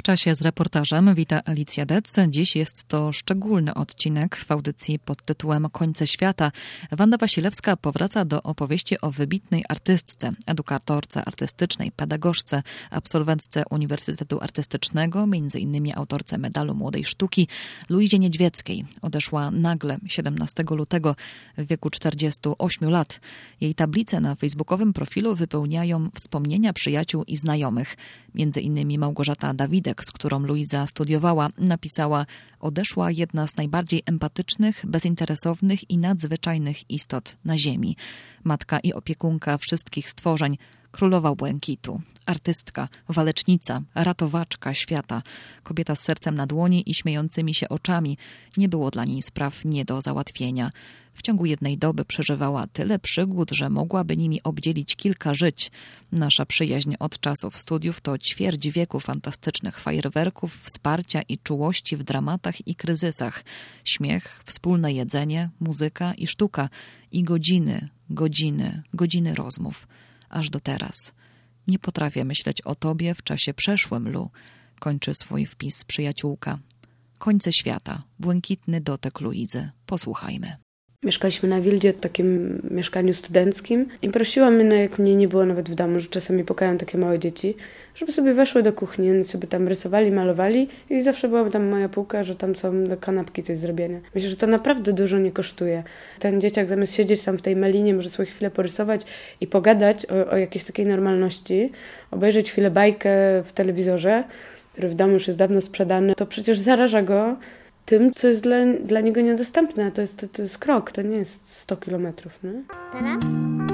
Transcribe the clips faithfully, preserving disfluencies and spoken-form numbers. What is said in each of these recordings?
W czasie z reportażem wita Alicja Dec. Dziś jest to szczególny odcinek w audycji pod tytułem Końce świata. Wanda Wasilewska powraca do opowieści o wybitnej artystce, edukatorce artystycznej, pedagogzce, absolwentce Uniwersytetu Artystycznego, między innymi autorce medalu Młodej Sztuki, Luizie Niedźwieckiej. Odeszła nagle siedemnastego lutego w wieku czterdziestu ośmiu lat. Jej tablice na facebookowym profilu wypełniają wspomnienia przyjaciół i znajomych. Między innymi Małgorzata Dawidek, z którą Luiza studiowała, napisała: odeszła jedna z najbardziej empatycznych, bezinteresownych i nadzwyczajnych istot na ziemi. Matka i opiekunka wszystkich stworzeń, królowa błękitu, artystka, walecznica, ratowaczka świata, kobieta z sercem na dłoni i śmiejącymi się oczami. Nie było dla niej spraw nie do załatwienia. W ciągu jednej doby przeżywała tyle przygód, że mogłaby nimi obdzielić kilka żyć. Nasza przyjaźń od czasów studiów to ćwierć wieku fantastycznych fajerwerków, wsparcia i czułości w dramatach i kryzysach. Śmiech, wspólne jedzenie, muzyka i sztuka. I godziny, godziny, godziny rozmów. Aż do teraz. Nie potrafię myśleć o tobie w czasie przeszłym, Lu. Kończy swój wpis przyjaciółka. Końce świata. Błękitny dotek Luizy. Posłuchajmy. Mieszkaliśmy na Wildzie, w takim mieszkaniu studenckim i prosiła mnie, no jak mnie nie było nawet w domu, że czasami pokają takie małe dzieci, żeby sobie weszły do kuchni, oni sobie tam rysowali, malowali i zawsze była tam moja półka, że tam są do kanapki coś zrobienia. Myślę, że to naprawdę dużo nie kosztuje. Ten dzieciak zamiast siedzieć tam w tej melinie, może sobie chwilę porysować i pogadać o, o jakiejś takiej normalności, obejrzeć chwilę bajkę w telewizorze, który w domu już jest dawno sprzedany, to przecież zaraża go tym, co jest dla, dla niego niedostępne. To jest, to, to jest krok, to nie jest sto kilometrów. Nie? Teraz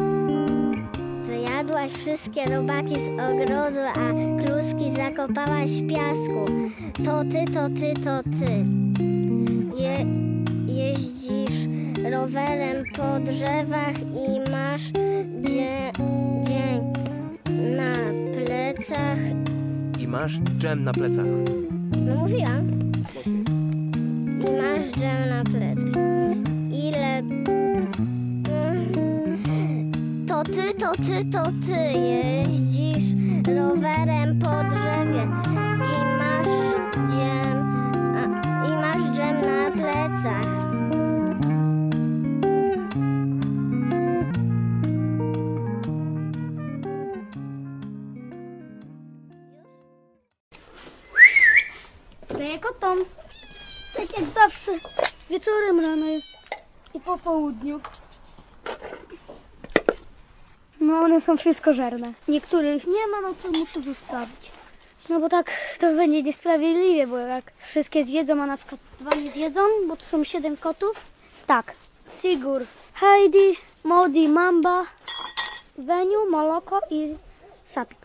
wyjadłaś wszystkie robaki z ogrodu, a kluski zakopałaś w piasku. To ty, to ty, to ty. Je, jeździsz rowerem po drzewach i masz dzie, dzień na plecach. I masz dżem na plecach. No mówiłam. I masz dżem na plecach. Ile... To ty, to ty, to ty jeździsz rowerem po drzewie i masz dżem, a, i masz dżem na plecach. Daję kotom. Tak jak zawsze, wieczorem, rano i po południu. No one są wszystkożerne. Niektórych nie ma, no to muszę zostawić. No bo tak to będzie niesprawiedliwie, bo jak wszystkie zjedzą, a na przykład dwa nie zjedzą, bo tu są siedem kotów. Tak, Sigur, Heidi, Modi, Mamba, Weniu, Moloko i Sapik.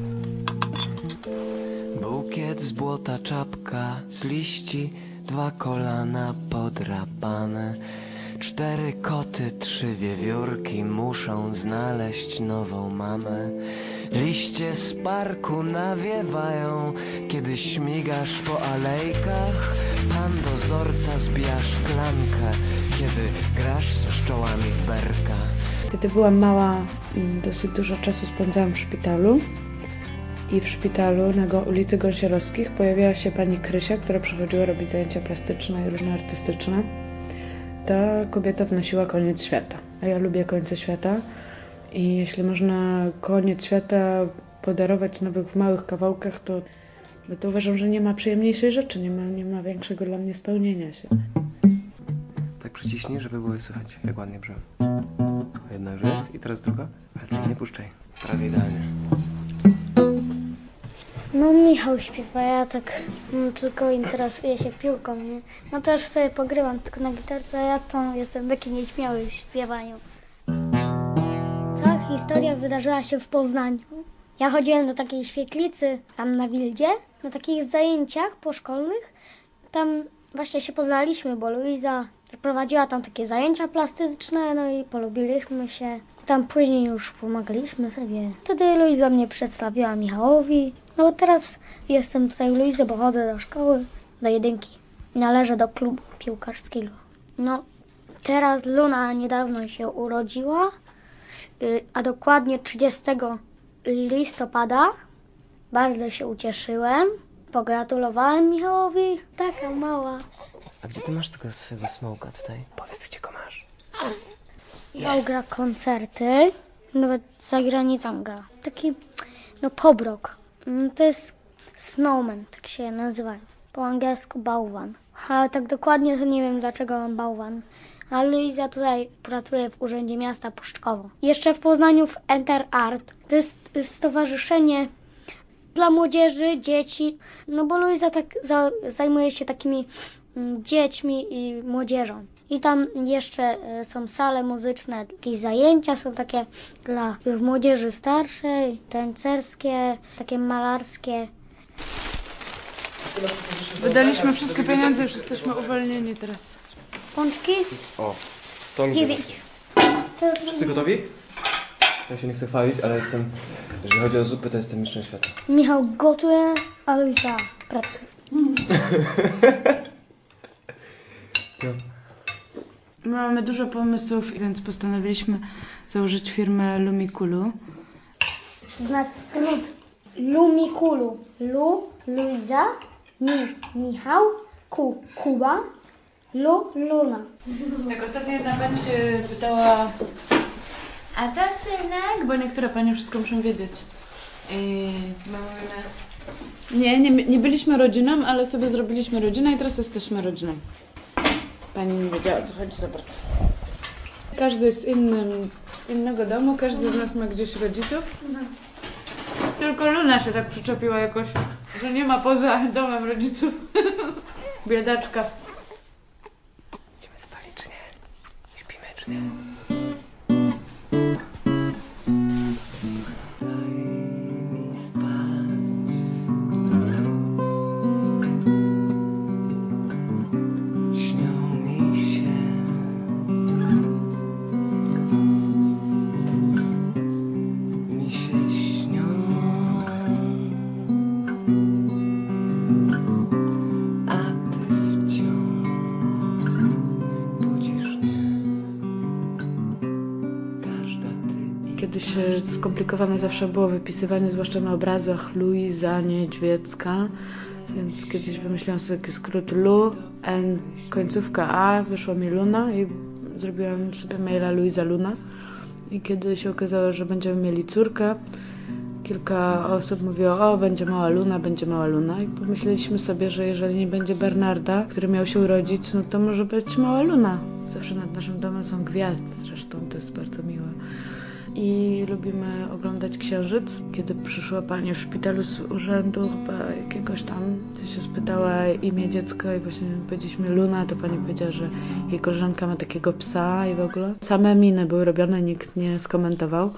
Bukiet z błota, czapka z liści, dwa kolana podrapane. Cztery koty, trzy wiewiórki muszą znaleźć nową mamę. Liście z parku nawiewają, kiedy śmigasz po alejkach. Pan dozorca zbija szklankę, kiedy grasz z pszczołami w berka. Kiedy byłam mała, dosyć dużo czasu spędzałam w szpitalu. I w szpitalu na ulicy Gąsiorowskich pojawiała się pani Krysia, która przychodziła robić zajęcia plastyczne i różne artystyczne. Ta kobieta wnosiła koniec świata. A ja lubię końce świata. I jeśli można koniec świata podarować nawet w małych kawałkach, to, no to uważam, że nie ma przyjemniejszej rzeczy, nie ma, nie ma większego dla mnie spełnienia się. Tak przyciśnij, żeby było słychać, jak ładnie brzmi. Jedna już jest i teraz druga, ale ty nie puszczaj. Prawie idealnie. No Michał śpiewa, ja tak no, tylko interesuję się piłką, nie? No też sobie pogrywam tylko na gitarce, a ja tam jestem taki nieśmiały w śpiewaniu. Cała historia wydarzyła się w Poznaniu. Ja chodziłem do takiej świetlicy tam na Wildzie, na takich zajęciach poszkolnych. Tam właśnie się poznaliśmy, bo Luiza prowadziła tam takie zajęcia plastyczne, no i polubiliśmy się. Tam później już pomagaliśmy sobie. Wtedy Luiza mnie przedstawiła Michałowi. No bo teraz jestem tutaj u Luizy, bo chodzę do szkoły, do jedynki. I należę do klubu piłkarskiego. No, teraz Luna niedawno się urodziła, a dokładnie trzydziestego listopada. Bardzo się ucieszyłem. Pogratulowałem Michałowi. Taka mała. A gdzie ty masz tego swojego smoka tutaj? Powiedz, gdzie go masz. Michał gra koncerty. Nawet za granicą gra. Taki, no pobrok. Mm, To jest snowman, tak się nazywa. Po angielsku bałwan. Ale tak dokładnie to nie wiem, dlaczego mam bałwan. Ale ja tutaj pracuję w Urzędzie Miasta Puszczkowo. Jeszcze w Poznaniu w Enter Art. To jest stowarzyszenie dla młodzieży, dzieci. No bo Luiza tak za, zajmuje się takimi mm, dziećmi i młodzieżą. I tam jeszcze e, są sale muzyczne, jakieś zajęcia są takie dla już młodzieży starszej, tancerskie, takie malarskie. Wydaliśmy wszystkie pieniądze, już jesteśmy uwolnieni teraz. Pączki? O, to lubię. Dziewięć. Wszyscy gotowi? Ja się nie chcę chwalić, ale jestem, jeżeli chodzi o zupy, to jestem mistrzem świata. Michał gotuje, a Luisa pracuje. My mamy dużo pomysłów, więc postanowiliśmy założyć firmę Lumikulu. Znać skrót Lumikulu. Lu, Luiza, Mi, Michał, Ku, Kuba, Lu, Luna. Tak, ostatnio jedna pani się pytała, a to synek? Bo niektóre panie wszystko muszą wiedzieć. I my mówimy, nie, nie, nie byliśmy rodziną, ale sobie zrobiliśmy rodzinę i teraz jesteśmy rodziną. Pani nie wiedziała, o co chodzi za bardzo. Każdy jest innym, z innego domu, każdy z nas ma gdzieś rodziców. Tylko Luna się tak przyczepiła jakoś, że nie ma poza domem rodziców. Biedaczka. Idziemy spać czy nie? Śpimy czy nie? Daj mi spać. Śnią mi się. Mi się śnią. A ty wciąż budzisz mnie. Każda ty i Kiedyś e, skomplikowane zawsze było wypisywanie, zwłaszcza na obrazach Luiza Niedźwiecka, więc kiedyś wymyśliłam sobie taki skrót Lu, N, końcówka A, wyszła mi Luna i zrobiłam sobie maila Luiza Luna. I kiedy się okazało, że będziemy mieli córkę, kilka osób mówiło, o, będzie mała Luna, będzie mała Luna. I pomyśleliśmy sobie, że jeżeli nie będzie Bernarda, który miał się urodzić, no to może być mała Luna. Zawsze nad naszym domem są gwiazdy zresztą, to jest bardzo miłe. I lubimy oglądać Księżyc. Kiedy przyszła pani w szpitalu z urzędu chyba jakiegoś tam, to się spytała imię dziecka i właśnie powiedzieliśmy Luna, to pani powiedziała, że jej koleżanka ma takiego psa i w ogóle. Same miny były robione, nikt nie skomentował.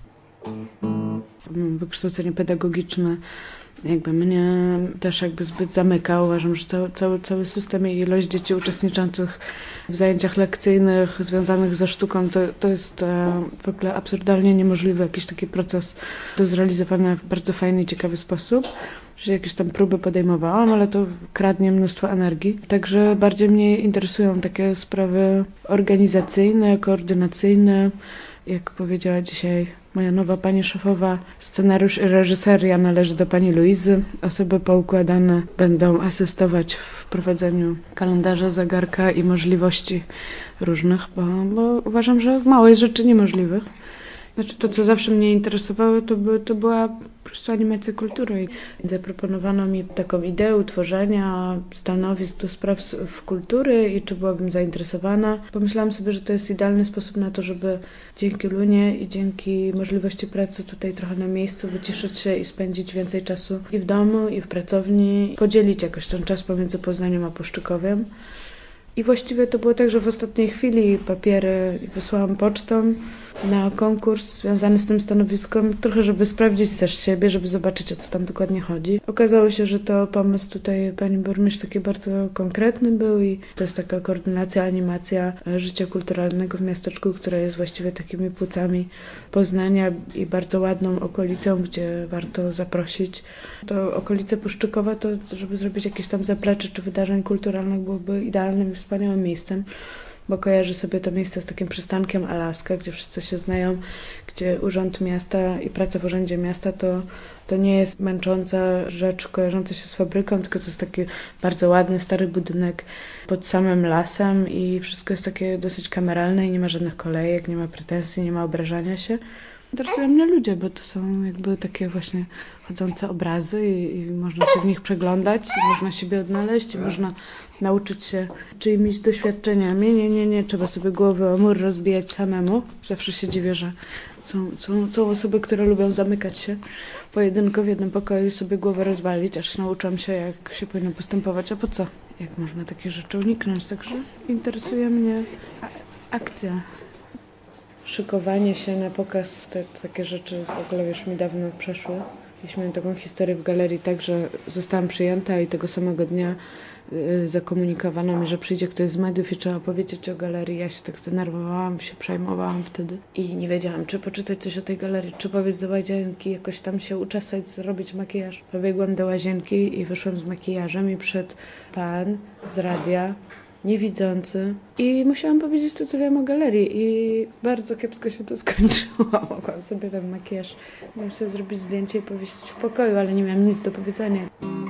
Wykształcenie pedagogiczne jakby mnie też jakby zbyt zamyka. Uważam, że cały, cały, cały system i ilość dzieci uczestniczących w zajęciach lekcyjnych związanych ze sztuką to, to jest e, w ogóle absurdalnie niemożliwy jakiś taki proces do zrealizowania w bardzo fajny i ciekawy sposób. Że jakieś tam próby podejmowałam, ale to kradnie mnóstwo energii. Także bardziej mnie interesują takie sprawy organizacyjne, koordynacyjne. Jak powiedziała dzisiaj moja nowa pani szefowa, scenariusz i reżyseria należy do pani Luizy. Osoby poukładane będą asystować w prowadzeniu kalendarza, zegarka i możliwości różnych, bo, bo uważam, że mało jest rzeczy niemożliwych. Znaczy to, co zawsze mnie interesowało, to, by, to była po prostu animacja kultury. I zaproponowano mi taką ideę utworzenia stanowisk do spraw w kultury i czy byłabym zainteresowana. Pomyślałam sobie, że to jest idealny sposób na to, żeby dzięki Lunie i dzięki możliwości pracy tutaj trochę na miejscu wyciszyć się i spędzić więcej czasu i w domu, i w pracowni. Podzielić jakoś ten czas pomiędzy Poznaniem a Puszczykowiem. I właściwie to było tak, że w ostatniej chwili papiery wysłałam pocztą na konkurs związany z tym stanowiskiem, trochę żeby sprawdzić też siebie, żeby zobaczyć, o co tam dokładnie chodzi. Okazało się, że to pomysł tutaj pani burmistrz taki bardzo konkretny był i to jest taka koordynacja, animacja życia kulturalnego w miasteczku, które jest właściwie takimi płucami Poznania i bardzo ładną okolicą, gdzie warto zaprosić. To okolice Puszczykowa, to żeby zrobić jakieś tam zaplecze czy wydarzeń kulturalnych byłoby idealnym i wspaniałym miejscem. bo kojarzy sobie to miejsce z takim przystankiem Alaska, gdzie wszyscy się znają, gdzie urząd miasta i praca w urzędzie miasta to, to nie jest męcząca rzecz kojarząca się z fabryką, tylko to jest taki bardzo ładny, stary budynek pod samym lasem i wszystko jest takie dosyć kameralne i nie ma żadnych kolejek, nie ma pretensji, nie ma obrażania się. Interesują mnie ludzie, bo to są jakby takie właśnie chodzące obrazy i, i można się w nich przeglądać, i można siebie odnaleźć i można nauczyć się czyimiś doświadczeniami. Nie, nie, nie, trzeba sobie głowy o mur rozbijać samemu. Zawsze się dziwię, że są, są, są osoby, które lubią zamykać się pojedynko w jednym pokoju i sobie głowę rozwalić, aż nauczam się, jak się powinno postępować, a po co? Jak można takie rzeczy uniknąć? Także interesuje mnie akcja. Szykowanie się na pokaz, te, takie rzeczy w ogóle już mi dawno przeszły. Jeśli miałam taką historię w galerii, tak, że zostałam przyjęta i tego samego dnia y, zakomunikowano mi, że przyjdzie ktoś z mediów i trzeba opowiedzieć o galerii. Ja się tak zdenerwowałam, się przejmowałam wtedy i nie wiedziałam, czy poczytać coś o tej galerii, czy pobiec do łazienki, jakoś tam się uczesać, zrobić makijaż. Pobiegłam do łazienki i wyszłam z makijażem i przyszedł pan z radia, niewidzący i musiałam powiedzieć to, co wiem o galerii i bardzo kiepsko się to skończyło. Mogłam sobie ten makijaż, mogłam sobie zrobić zdjęcie i powiesić w pokoju, ale nie miałam nic do powiedzenia.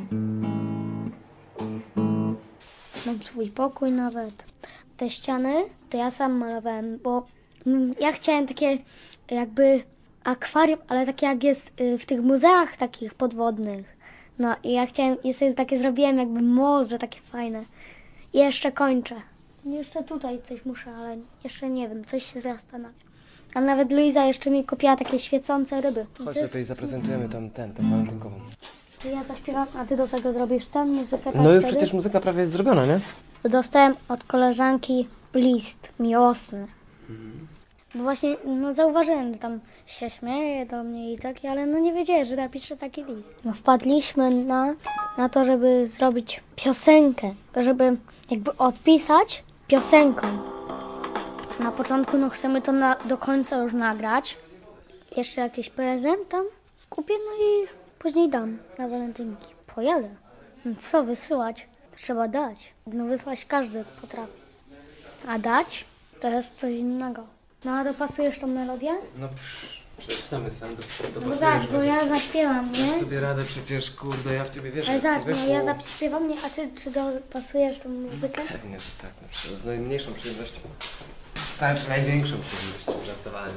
Mam swój pokój nawet. Te ściany to ja sam malowałem, bo mm, ja chciałem takie jakby akwarium, ale takie jak jest y, w tych muzeach takich podwodnych. No i ja chciałem, i sobie takie zrobiłem jakby morze takie fajne. I jeszcze kończę. Jeszcze tutaj coś muszę, ale jeszcze nie wiem, coś się zastanawiam. A nawet Luiza jeszcze mi kupiła takie świecące ryby. Chodź tutaj, zaprezentujemy tam ten, tą walentynkową. To ja zaśpiewam, a ty do tego zrobisz tę muzykę. Tak No już wtedy? przecież muzyka prawie jest zrobiona, nie? Dostałem od koleżanki list miłosny. Mhm. Bo właśnie no, zauważyłem, że tam się śmieje do mnie i takie, ale no nie wiedziałem, że napiszę taki list. No, wpadliśmy na, na to, żeby zrobić piosenkę, żeby jakby odpisać piosenką. Na początku no chcemy to na, do końca już nagrać. Jeszcze jakiś prezent tam kupię, no i później dam na walentynki. Pojadę. No co wysyłać? To trzeba dać. No wysłać każdy potrafi. A dać to jest coś innego. No a dopasujesz tą melodię? No psz, przecież samy sam do, No tak, bo ja zaśpiewam, Dasz nie? sobie radę przecież, kurde, ja w ciebie wierzę. Ale zobacz, no człowieku. ja zaśpiewam, nie, a ty czy dopasujesz tą muzykę? Pewnie, że tak, no przecież z najmniejszą przyjemnością. Tak, z największą przyjemnością, żartowałem.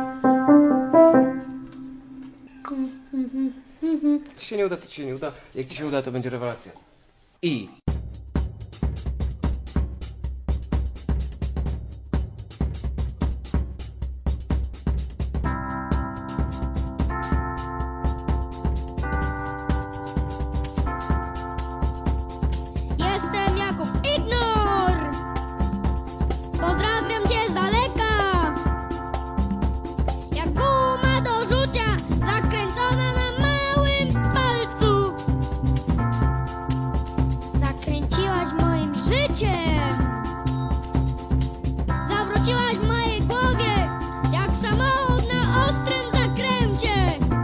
Mhm, mhm. Jak ci się nie uda, to ci się nie uda. Jak ci się uda, to będzie rewelacja. I... Jestem Jakub Ignor! Pozdrawiam cię z daleka! Jak guma do rzucia, zakręcona na małym palcu. Zakręciłaś moim życiem. Zawróciłaś w mojej głowie, jak samochód na ostrym zakręcie.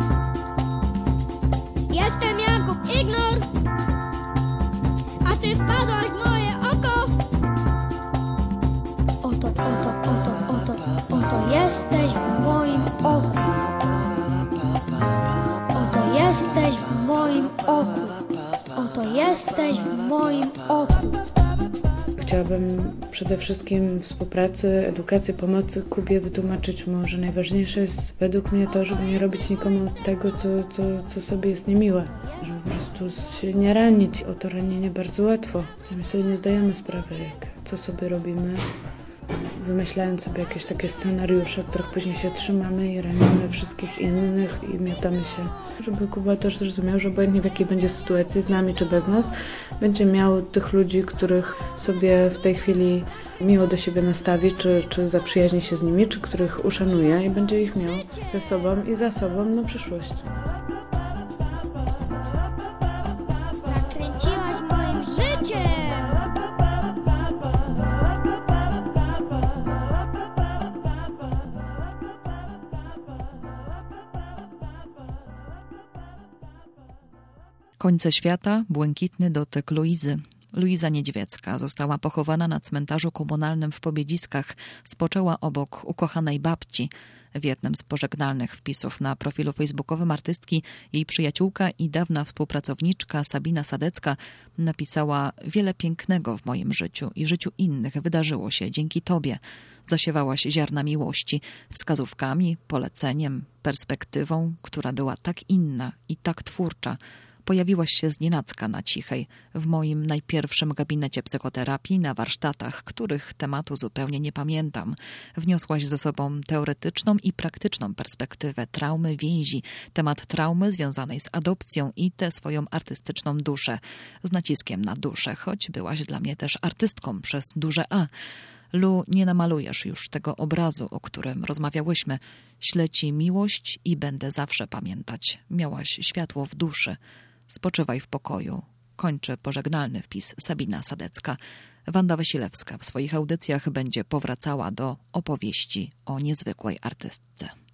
Jestem Jakub Ignor, a ty wpadłaś w moje oko. Oto, oto, oto, oto, oto jesteś w moim oku. Oto jesteś w moim oku. Oto jesteś w moim oku. Chciałabym przede wszystkim współpracy, edukacji, pomocy Kubie wytłumaczyć mu, że najważniejsze jest według mnie to, żeby nie robić nikomu tego, co, co, co sobie jest niemiłe. Żeby po prostu się nie ranić. O to ranienie bardzo łatwo. My sobie nie zdajemy sprawy, jak, co sobie robimy, wymyślając sobie jakieś takie scenariusze, których później się trzymamy i ranimy wszystkich innych i miotamy się. Żeby Kuba też zrozumiał, że obojętnie w jakiej będzie sytuacji, z nami czy bez nas, będzie miał tych ludzi, których sobie w tej chwili miło do siebie nastawi, czy, czy zaprzyjaźni się z nimi, czy których uszanuje i będzie ich miał ze sobą i za sobą na przyszłość. Zakręciłaś moim życiem. Końce świata, błękitny dotyk Luizy. Luiza Niedźwiecka została pochowana na cmentarzu komunalnym w Pobiedziskach. Spoczęła obok ukochanej babci. W jednym z pożegnalnych wpisów na profilu facebookowym artystki jej przyjaciółka i dawna współpracowniczka Sabina Sadecka napisała: wiele pięknego w moim życiu i życiu innych wydarzyło się dzięki Tobie. Zasiewałaś ziarna miłości, wskazówkami, poleceniem, perspektywą, która była tak inna i tak twórcza. Pojawiłaś się znienacka na Cichej, w moim najpierwszym gabinecie psychoterapii, na warsztatach, których tematu zupełnie nie pamiętam. Wniosłaś ze sobą teoretyczną i praktyczną perspektywę traumy więzi, temat traumy związanej z adopcją i tę swoją artystyczną duszę, z naciskiem na duszę, choć byłaś dla mnie też artystką przez duże A. Lu, nie namalujesz już tego obrazu, o którym rozmawiałyśmy. Ślę ci miłość i będę zawsze pamiętać. Miałaś światło w duszy. Spoczywaj w pokoju. Kończy pożegnalny wpis Sabina Sadecka. Wanda Wasilewska w swoich audycjach będzie powracała do opowieści o niezwykłej artystce.